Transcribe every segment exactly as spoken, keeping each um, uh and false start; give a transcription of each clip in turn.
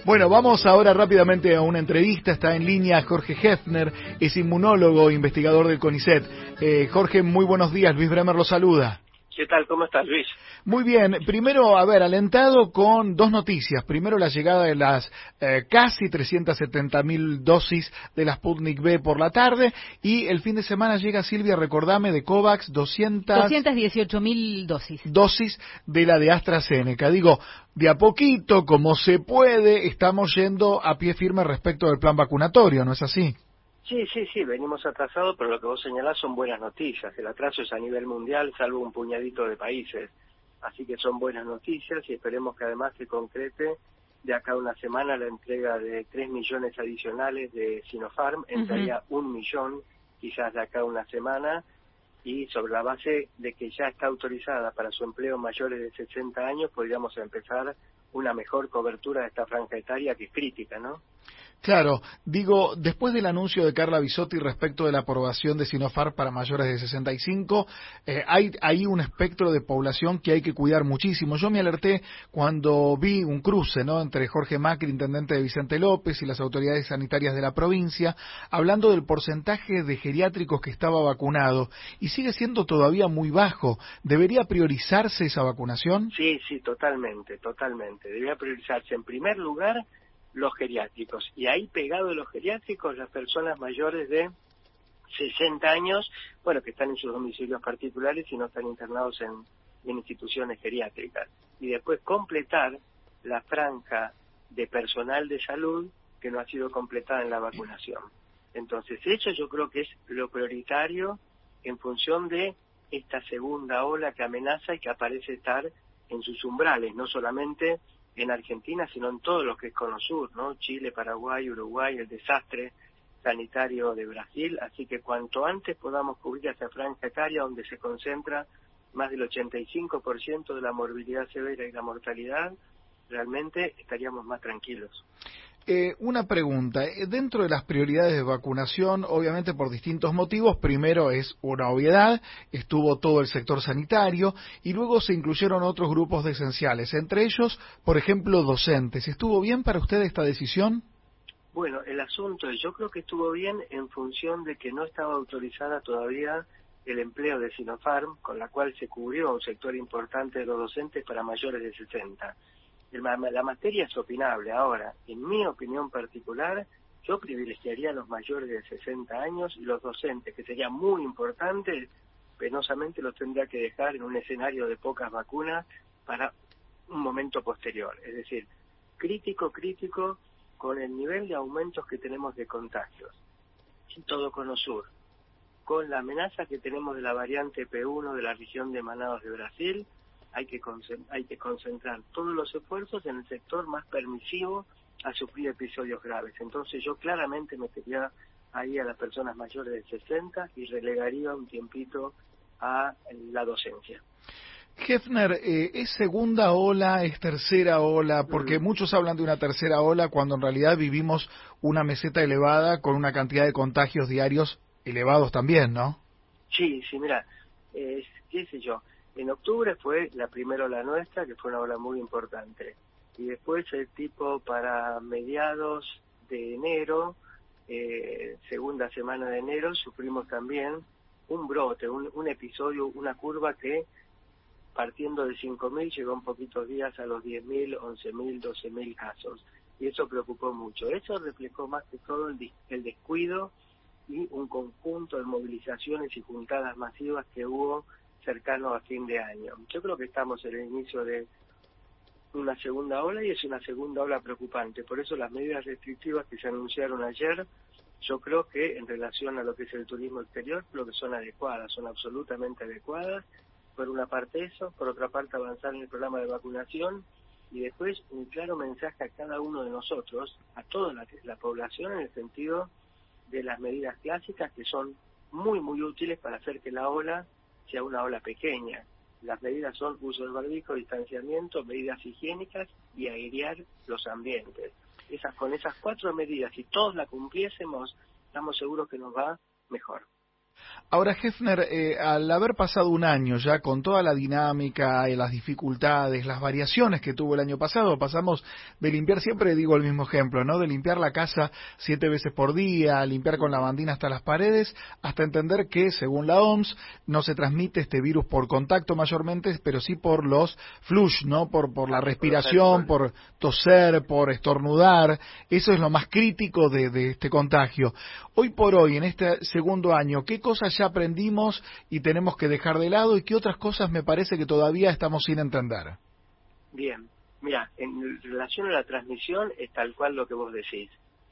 Bueno, vamos ahora rápidamente a una entrevista. Está en línea Jorge Hefner, es inmunólogo, investigador del CONICET. Eh, Jorge, muy buenos días. Luis Bremer lo saluda. ¿Qué tal? ¿Cómo estás, Luis? Muy bien. Primero, a ver, alentado con dos noticias. Primero, la llegada de las eh, casi trescientas setenta mil dosis de la Sputnik V por la tarde. Y el fin de semana llega, Silvia, recordame, de COVAX, doscientas... doscientas dieciocho mil dosis. Dosis de la de AstraZeneca. Digo, de a poquito, como se puede, estamos yendo a pie firme respecto del plan vacunatorio, ¿no es así? Sí, sí, sí, venimos atrasados, pero lo que vos señalás son buenas noticias. El atraso es a nivel mundial, salvo un puñadito de países. Así que son buenas noticias y esperemos que además se concrete de acá a una semana la entrega de tres millones adicionales de Sinopharm. Entraría uh-huh. un millón quizás de acá a una semana, y sobre la base de que ya está autorizada para su empleo mayores de sesenta años, podríamos empezar una mejor cobertura de esta franja etaria que es crítica, ¿no? Claro, digo, después del anuncio de Carla Bisotti respecto de la aprobación de Sinopharm para mayores de sesenta y cinco, eh, hay ahí un espectro de población que hay que cuidar muchísimo. Yo me alerté cuando vi un cruce, ¿no?, entre Jorge Macri, intendente de Vicente López, y las autoridades sanitarias de la provincia, hablando del porcentaje de geriátricos que estaba vacunado, y sigue siendo todavía muy bajo. ¿Debería priorizarse esa vacunación? Sí, sí, totalmente, totalmente. Debería priorizarse en primer lugar los geriátricos, y ahí pegado de los geriátricos las personas mayores de sesenta años, bueno, que están en sus domicilios particulares y no están internados en, en instituciones geriátricas, y después completar la franja de personal de salud que no ha sido completada en la vacunación. Entonces eso yo creo que es lo prioritario en función de esta segunda ola que amenaza y que parece estar en sus umbrales, no solamente en Argentina, sino en todo lo que es Cono Sur, ¿no? Chile, Paraguay, Uruguay, el desastre sanitario de Brasil. Así que cuanto antes podamos cubrir esa franja etaria donde se concentra más del ochenta y cinco por ciento de la morbilidad severa y la mortalidad, realmente estaríamos más tranquilos. Eh, una pregunta, dentro de las prioridades de vacunación, obviamente por distintos motivos, primero es una obviedad, estuvo todo el sector sanitario y luego se incluyeron otros grupos de esenciales, entre ellos, por ejemplo, docentes. ¿Estuvo bien para usted esta decisión? Bueno, el asunto es, yo creo que estuvo bien en función de que no estaba autorizada todavía el empleo de Sinopharm, con la cual se cubrió un sector importante de los docentes para mayores de sesenta. La materia es opinable. Ahora, en mi opinión particular, yo privilegiaría a los mayores de sesenta años, y los docentes, que sería muy importante, penosamente los tendría que dejar en un escenario de pocas vacunas para un momento posterior. Es decir, crítico, crítico, con el nivel de aumentos que tenemos de contagios, en todo Cono Sur, con la amenaza que tenemos de la variante P uno de la región de Manaos de Brasil. Hay que, hay que concentrar todos los esfuerzos en el sector más permisivo a sufrir episodios graves. Entonces yo claramente metería ahí a las personas mayores de sesenta y relegaría un tiempito a la docencia. Hefner, eh, ¿es segunda ola, es tercera ola? Porque mm. muchos hablan de una tercera ola cuando en realidad vivimos una meseta elevada con una cantidad de contagios diarios elevados también, ¿no? Sí, sí, mira, eh, qué sé yo. En octubre fue la primera ola nuestra, que fue una ola muy importante. Y después el tipo para mediados de enero, eh, segunda semana de enero, sufrimos también un brote, un, un episodio, una curva que partiendo de cinco mil llegó en poquitos días a los diez mil, once mil, doce mil casos. Y eso preocupó mucho. Eso reflejó más que todo el, el descuido y un conjunto de movilizaciones y juntadas masivas que hubo cercano a fin de año. Yo creo que estamos en el inicio de una segunda ola y es una segunda ola preocupante. Por eso las medidas restrictivas que se anunciaron ayer, yo creo que en relación a lo que es el turismo exterior, creo que son adecuadas, son absolutamente adecuadas. Por una parte eso, por otra parte avanzar en el programa de vacunación y después un claro mensaje a cada uno de nosotros, a toda la, la población, en el sentido de las medidas clásicas que son muy, muy útiles para hacer que la ola sea una ola pequeña. Las medidas son uso del barbijo, distanciamiento, medidas higiénicas y airear los ambientes. Esas, con esas cuatro medidas, si todos las cumpliésemos, estamos seguros que nos va mejor. Ahora, Hefner, eh, al haber pasado un año ya con toda la dinámica y las dificultades, las variaciones que tuvo el año pasado, pasamos de limpiar, siempre digo el mismo ejemplo, ¿no? De limpiar la casa siete veces por día, limpiar con lavandina hasta las paredes, hasta entender que, según la O M S, no se transmite este virus por contacto mayormente, pero sí por los flush, ¿no? Por, por la respiración, por toser, por estornudar. Eso es lo más crítico de, de este contagio. Hoy por hoy, en este segundo año, ¿qué cosas ya aprendimos y tenemos que dejar de lado y qué otras cosas me parece que todavía estamos sin entender? Bien, mira, en relación a la transmisión es tal cual lo que vos decís.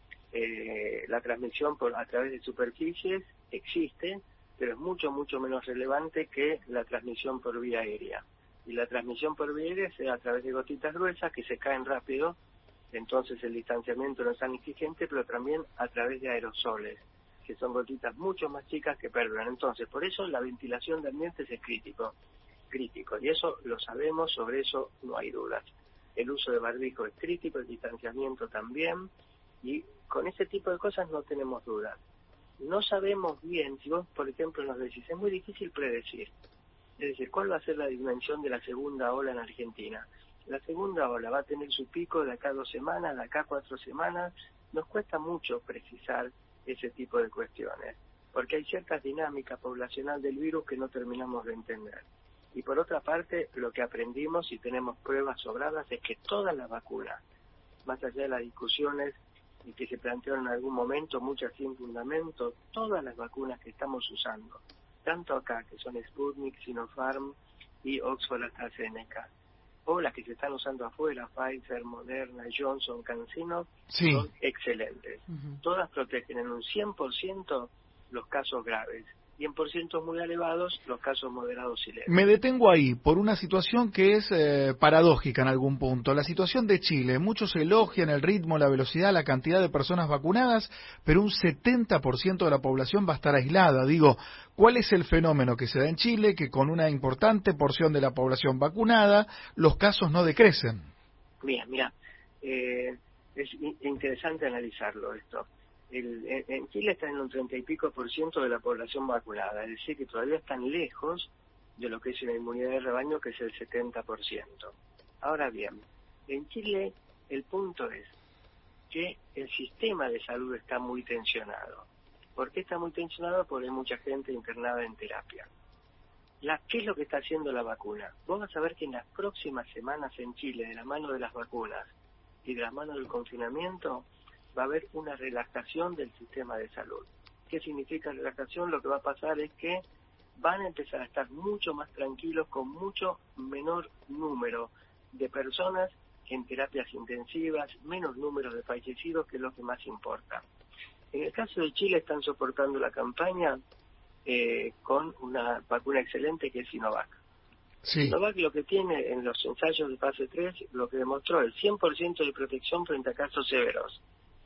Eh, la transmisión por a través de superficies existe, pero es mucho, mucho menos relevante que la transmisión por vía aérea. Y la transmisión por vía aérea se da a través de gotitas gruesas que se caen rápido, entonces el distanciamiento no es tan exigente, pero también a través de aerosoles, que son gotitas mucho más chicas que perduran. Entonces, por eso la ventilación de ambientes es crítico, crítico, y eso lo sabemos, sobre eso no hay dudas. El uso de barbijo es crítico, el distanciamiento también, y con ese tipo de cosas no tenemos dudas. No sabemos bien, si vos, por ejemplo, nos decís, es muy difícil predecir, es decir, ¿cuál va a ser la dimensión de la segunda ola en Argentina? La segunda ola va a tener su pico de acá a dos semanas, de acá a cuatro semanas. Nos cuesta mucho precisar ese tipo de cuestiones, porque hay ciertas dinámicas poblacional del virus que no terminamos de entender. Y por otra parte, lo que aprendimos y tenemos pruebas sobradas es que todas las vacunas, más allá de las discusiones y que se plantearon en algún momento, muchas sin fundamento, todas las vacunas que estamos usando, tanto acá, que son Sputnik, Sinopharm y Oxford AstraZeneca, o las que se están usando afuera, Pfizer, Moderna, Johnson, CanSino, sí, son excelentes. Uh-huh. Todas protegen en un cien por ciento los casos graves y en porcientos muy elevados los casos moderados y leves. Me detengo ahí por una situación que es eh, paradójica en algún punto. La situación de Chile, muchos elogian el ritmo, la velocidad, la cantidad de personas vacunadas, pero un setenta por ciento de la población va a estar aislada. Digo, ¿cuál es el fenómeno que se da en Chile, que con una importante porción de la población vacunada, los casos no decrecen? Mira, mira, eh, es interesante analizarlo esto. El, en Chile está en un treinta y pico por ciento de la población vacunada, es decir, que todavía están lejos de lo que es una inmunidad de rebaño, que es el setenta por ciento. Ahora bien, en Chile el punto es que el sistema de salud está muy tensionado. ¿Por qué está muy tensionado? Porque hay mucha gente internada en terapia. La, ¿Qué es lo que está haciendo la vacuna? Vos vas a ver que en las próximas semanas en Chile, de la mano de las vacunas y de la mano del confinamiento, va a haber una relajación del sistema de salud. ¿Qué significa relajación? Lo que va a pasar es que van a empezar a estar mucho más tranquilos, con mucho menor número de personas en terapias intensivas, menos números de fallecidos, que es lo que más importa. En el caso de Chile están soportando la campaña eh, con una vacuna excelente que es Sinovac. Sí. Sinovac lo que tiene en los ensayos de fase tres, lo que demostró el cien por ciento de protección frente a casos severos.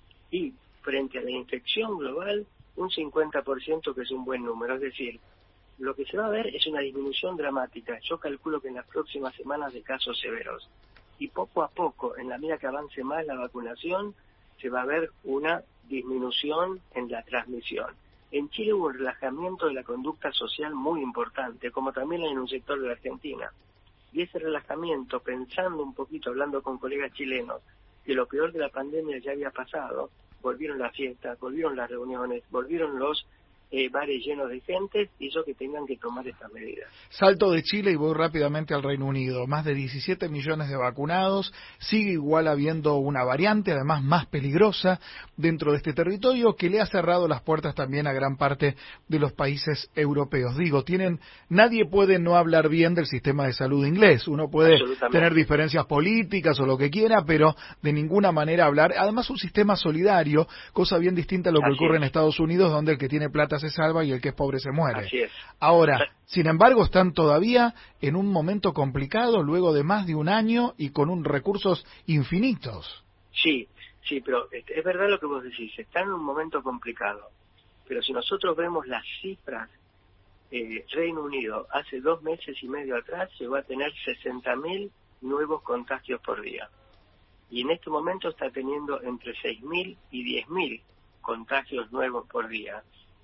Y frente a la infección global, un cincuenta por ciento, que es un buen número. Es decir, lo que se va a ver es una disminución dramática. Yo calculo que en las próximas semanas de casos severos. Y poco a poco, en la medida que avance más la vacunación, se va a ver una disminución en la transmisión. En Chile hubo un relajamiento de la conducta social muy importante, como también en un sector de la Argentina. Y ese relajamiento, pensando un poquito, hablando con colegas chilenos, que lo peor de la pandemia ya había pasado, volvieron las fiestas, volvieron las reuniones, volvieron los eh, bares llenos de gente, hizo que tengan que tomar estas medidas. Salto de Chile y voy rápidamente al Reino Unido. Más de diecisiete millones de vacunados, sigue igual habiendo una variante, además más peligrosa, dentro de este territorio, que le ha cerrado las puertas también a gran parte de los países europeos. Digo, tienen, nadie puede no hablar bien del sistema de salud inglés. Uno puede tener diferencias políticas o lo que quiera, pero de ninguna manera hablar. Además, un sistema solidario, cosa bien distinta a lo que Así ocurre es. en Estados Unidos, donde el que tiene plata se salva y el que es pobre se muere. Así es. Ahora, sin embargo, están todavía en un momento complicado, luego de más de un año y con un recursos infinitos. Sí, sí, pero es verdad lo que vos decís, están en un momento complicado. Pero si nosotros vemos las cifras, eh, Reino Unido hace dos meses y medio atrás llegó a tener sesenta mil nuevos contagios por día. Y en este momento está teniendo entre seis mil y diez mil contagios nuevos por día.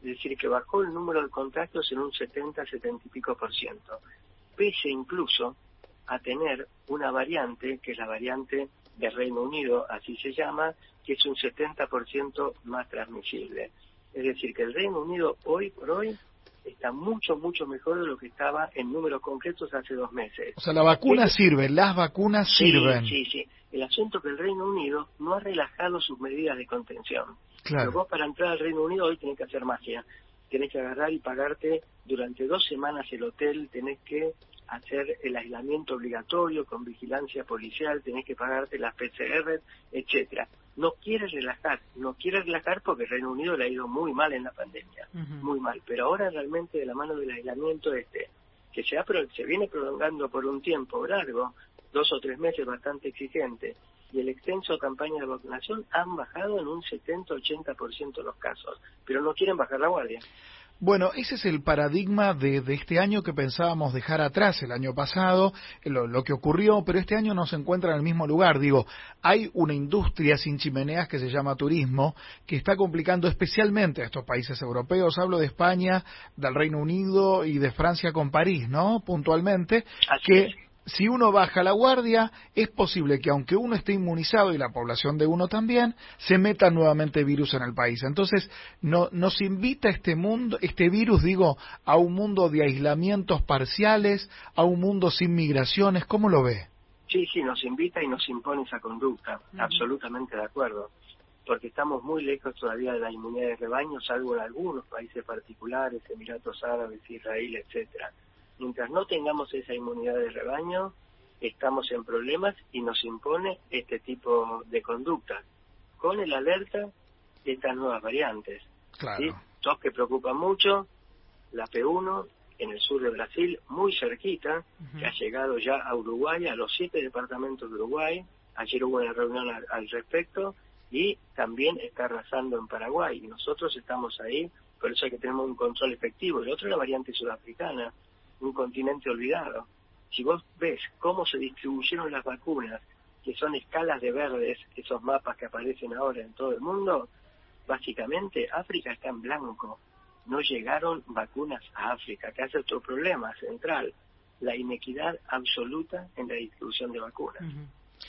es decir, que bajó el número de contagios en un setenta, setenta y pico por ciento, pese incluso a tener una variante, que es la variante del Reino Unido, así se llama, que es un setenta por ciento más transmisible. Es decir, que el Reino Unido hoy por hoy está mucho, mucho mejor de lo que estaba en números concretos hace dos meses. O sea, la vacuna es, sirve, las vacunas sí, sirven. Sí, sí. El asunto es que el Reino Unido no ha relajado sus medidas de contención. Claro. Pero vos para entrar al Reino Unido hoy tenés que hacer magia. Tenés que agarrar y pagarte durante dos semanas el hotel, tenés que hacer el aislamiento obligatorio con vigilancia policial, tenés que pagarte las P C R, etcétera. No quiere relajar, no quiere relajar porque el Reino Unido le ha ido muy mal en la pandemia, uh-huh. muy mal. Pero ahora realmente de la mano del aislamiento este, que se, ha, se viene prolongando por un tiempo largo, dos o tres meses bastante exigente, y el extenso campaña de vacunación han bajado en un setenta a ochenta por ciento los casos, pero no quieren bajar la guardia. Bueno, ese es el paradigma de, de este año que pensábamos dejar atrás el año pasado, lo, lo que ocurrió, pero este año no se encuentra en el mismo lugar. Digo, hay una industria sin chimeneas que se llama turismo, que está complicando especialmente a estos países europeos. Hablo de España, del Reino Unido y de Francia con París, ¿no? Puntualmente, Así que... es. Si uno baja la guardia, es posible que aunque uno esté inmunizado y la población de uno también, se meta nuevamente virus en el país. Entonces, no, nos invita este mundo, este virus, digo, a un mundo de aislamientos parciales, a un mundo sin migraciones. ¿Cómo lo ve? Sí, sí, nos invita y nos impone esa conducta. Uh-huh. Absolutamente de acuerdo. Porque estamos muy lejos todavía de la inmunidad de rebaño, salvo en algunos países particulares, Emiratos Árabes, Israel, etcétera. Mientras no tengamos esa inmunidad de rebaño, estamos en problemas y nos impone este tipo de conducta, con el alerta de estas nuevas variantes. Claro. ¿Sí? Dos que preocupan mucho, la P uno en el sur de Brasil, muy cerquita, uh-huh. que ha llegado ya a Uruguay, a los siete departamentos de Uruguay. Ayer hubo una reunión al, al respecto y también está arrasando en Paraguay. Y nosotros estamos ahí, por eso hay que tener un control efectivo. El otro es la variante sudafricana, un continente olvidado. Si vos ves cómo se distribuyeron las vacunas, que son escalas de verdes, esos mapas que aparecen ahora en todo el mundo, básicamente África está en blanco. No llegaron vacunas a África, que hace otro problema central, la inequidad absoluta en la distribución de vacunas. Uh-huh.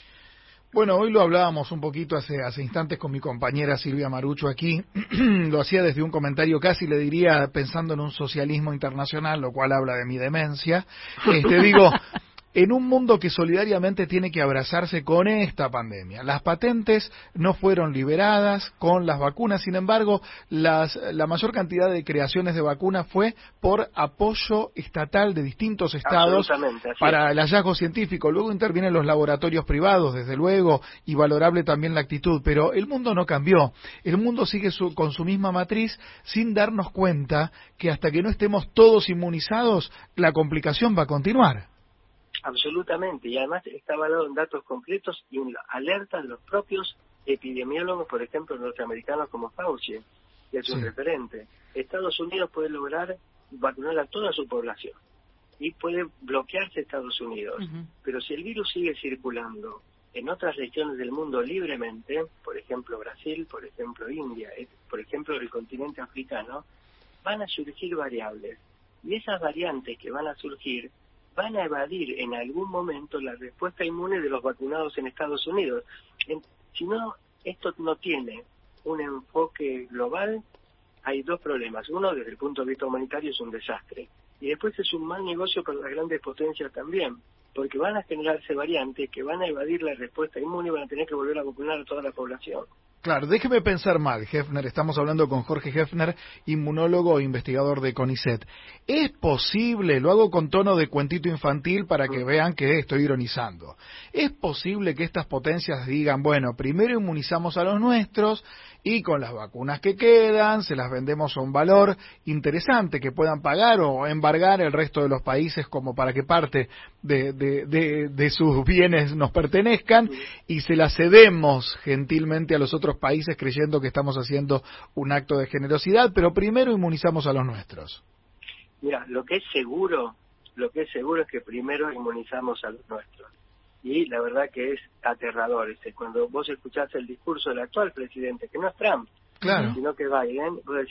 Bueno, hoy lo hablábamos un poquito hace, hace instantes con mi compañera Silvia Marucho aquí, lo hacía desde un comentario casi, le diría, pensando en un socialismo internacional, lo cual habla de mi demencia. Este, digo, en un mundo que solidariamente tiene que abrazarse con esta pandemia. Las patentes no fueron liberadas con las vacunas, sin embargo, las, la mayor cantidad de creaciones de vacunas fue por apoyo estatal de distintos estados para el hallazgo científico. Luego intervienen los laboratorios privados, desde luego, y valorable también la actitud, pero el mundo no cambió. El mundo sigue su, con su misma matriz sin darnos cuenta que hasta que no estemos todos inmunizados, la complicación va a continuar. Absolutamente, y además está avalado en datos concretos y en alertas de los propios epidemiólogos, por ejemplo, norteamericanos como Fauci, que es un sí. referente. Estados Unidos puede lograr vacunar a toda su población y puede bloquearse Estados Unidos, uh-huh. pero si el virus sigue circulando en otras regiones del mundo libremente, por ejemplo Brasil, por ejemplo India, por ejemplo el continente africano, van a surgir variables, y esas variantes que van a surgir van a evadir en algún momento la respuesta inmune de los vacunados en Estados Unidos. En, si no, esto no tiene un enfoque global, hay dos problemas. Uno, desde el punto de vista humanitario, es un desastre. Y después es un mal negocio para las grandes potencias también, porque van a generarse variantes que van a evadir la respuesta inmune y van a tener que volver a vacunar a toda la población. Claro, déjeme pensar mal, Hefner, estamos hablando con Jorge Hefner, inmunólogo e investigador de CONICET. ¿Es posible, lo hago con tono de cuentito infantil para que vean que estoy ironizando, es posible que estas potencias digan, bueno, primero inmunizamos a los nuestros y con las vacunas que quedan se las vendemos a un valor interesante que puedan pagar o embargar el resto de los países como para que parte de, de, de, de sus bienes nos pertenezcan y se las cedemos gentilmente a los otros países creyendo que estamos haciendo un acto de generosidad, pero primero inmunizamos a los nuestros? Mira, lo que es seguro, lo que es seguro es que primero inmunizamos a los nuestros. Y la verdad que es aterrador. Este, cuando vos escuchás el discurso del actual presidente, que no es Trump, claro. sino que Biden, vos decís,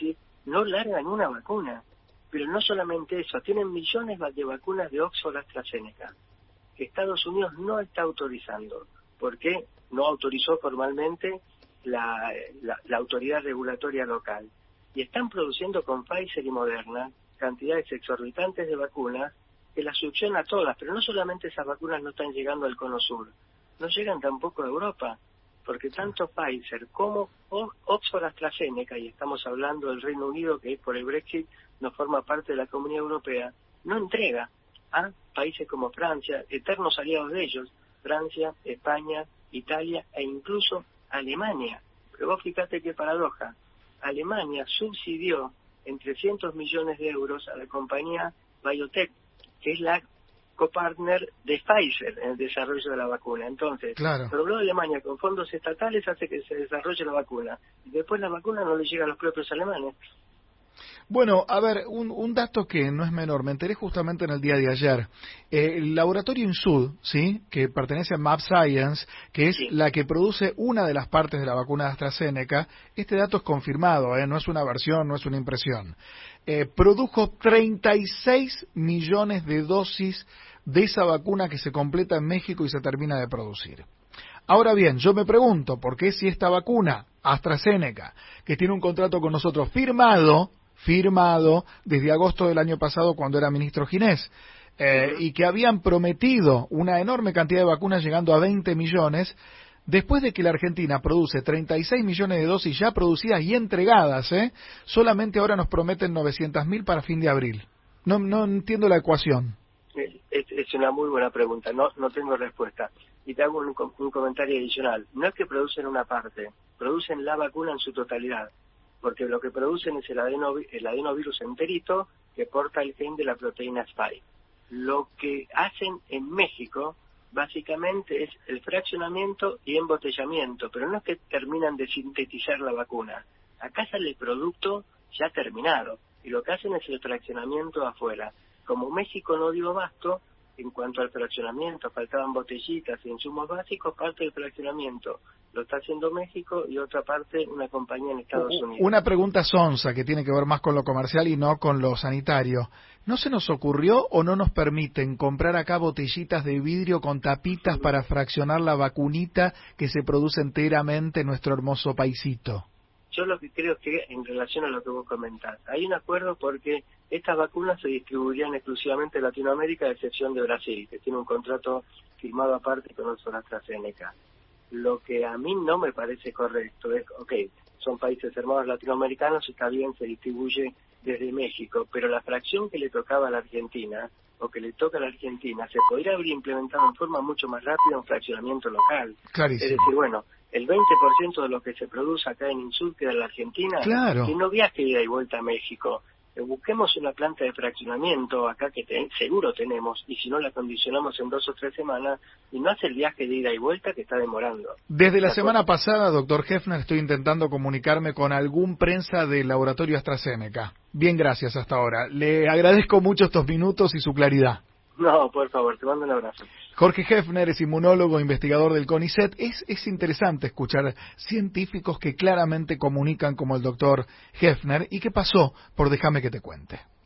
no largan una vacuna. Pero no solamente eso, tienen millones de vacunas de Oxford AstraZeneca, que Estados Unidos no está autorizando, porque no autorizó formalmente la, la, la autoridad regulatoria local. Y están produciendo con Pfizer y Moderna cantidades exorbitantes de vacunas que las succiona todas, pero no solamente esas vacunas no están llegando al Cono Sur, no llegan tampoco a Europa, porque tanto Pfizer como Oxford AstraZeneca, y estamos hablando del Reino Unido, que por el Brexit no forma parte de la Comunidad Europea, no entrega a países como Francia, eternos aliados de ellos, Francia, España, Italia e incluso Alemania. Pero vos fíjate qué paradoja, Alemania subsidió en trescientos millones de euros a la compañía BioNTech, que es la copartner de Pfizer en el desarrollo de la vacuna. Entonces, claro. Pero luego Alemania con fondos estatales hace que se desarrolle la vacuna y después la vacuna no le llega a los propios alemanes. Bueno, a ver, un, un dato que no es menor, me enteré justamente en el día de ayer. Eh, el laboratorio Insud, ¿sí?, que pertenece a mAbxience, que es sí. la que produce una de las partes de la vacuna de AstraZeneca, este dato es confirmado, ¿eh? No es una versión, no es una impresión. Eh, produjo treinta y seis millones de dosis de esa vacuna que se completa en México y se termina de producir. Ahora bien, yo me pregunto, ¿por qué si esta vacuna, AstraZeneca, que tiene un contrato con nosotros firmado, firmado desde agosto del año pasado cuando era ministro Ginés, eh, y que habían prometido una enorme cantidad de vacunas llegando a veinte millones, después de que la Argentina produce treinta y seis millones de dosis ya producidas y entregadas, ¿eh? solamente ahora nos prometen novecientas mil para fin de abril? No, no entiendo la ecuación. Es, es una muy buena pregunta, no no tengo respuesta. Y te hago un, un comentario adicional. No es que producen una parte, producen la vacuna en su totalidad, porque lo que producen es el, adeno, el adenovirus enterito que porta el gen de la proteína Spike. Lo que hacen en México básicamente es el fraccionamiento y embotellamiento, pero no es que terminan de sintetizar la vacuna. Acá sale el producto ya terminado, y lo que hacen es el fraccionamiento afuera. Como México no dio abasto, en cuanto al fraccionamiento, faltaban botellitas y insumos básicos, parte del fraccionamiento lo está haciendo México y otra parte una compañía en Estados Unidos. Una pregunta sonsa que tiene que ver más con lo comercial y no con lo sanitario. ¿No se nos ocurrió o no nos permiten comprar acá botellitas de vidrio con tapitas para fraccionar la vacunita que se produce enteramente en nuestro hermoso paisito? Yo lo que creo es que, en relación a lo que vos comentás, hay un acuerdo porque estas vacunas se distribuirían exclusivamente en Latinoamérica, a excepción de Brasil, que tiene un contrato firmado aparte con Oxford AstraZeneca. Lo que a mí no me parece correcto es, ok, son países hermanos latinoamericanos, está bien, se distribuye desde México, pero la fracción que le tocaba a la Argentina, o que le toca a la Argentina, se podría haber implementado en forma mucho más rápida un fraccionamiento local. Clarísimo. Es decir, bueno, el veinte por ciento de lo que se produce acá en Insud queda en la Argentina, claro. que no viaje ida y vuelta a México. Busquemos una planta de fraccionamiento acá que te, seguro tenemos, y si no la condicionamos en dos o tres semanas, y no hace el viaje de ida y vuelta que está demorando. Desde la semana pasada, doctor Hefner, estoy intentando comunicarme con algún prensa del laboratorio AstraZeneca. Bien, gracias hasta ahora. Le agradezco mucho estos minutos y su claridad. No, por favor, te mando un abrazo. Jorge Hefner es inmunólogo, investigador del CONICET. Es, es interesante escuchar científicos que claramente comunican como el doctor Hefner. ¿Y qué pasó? Por déjame que te cuente.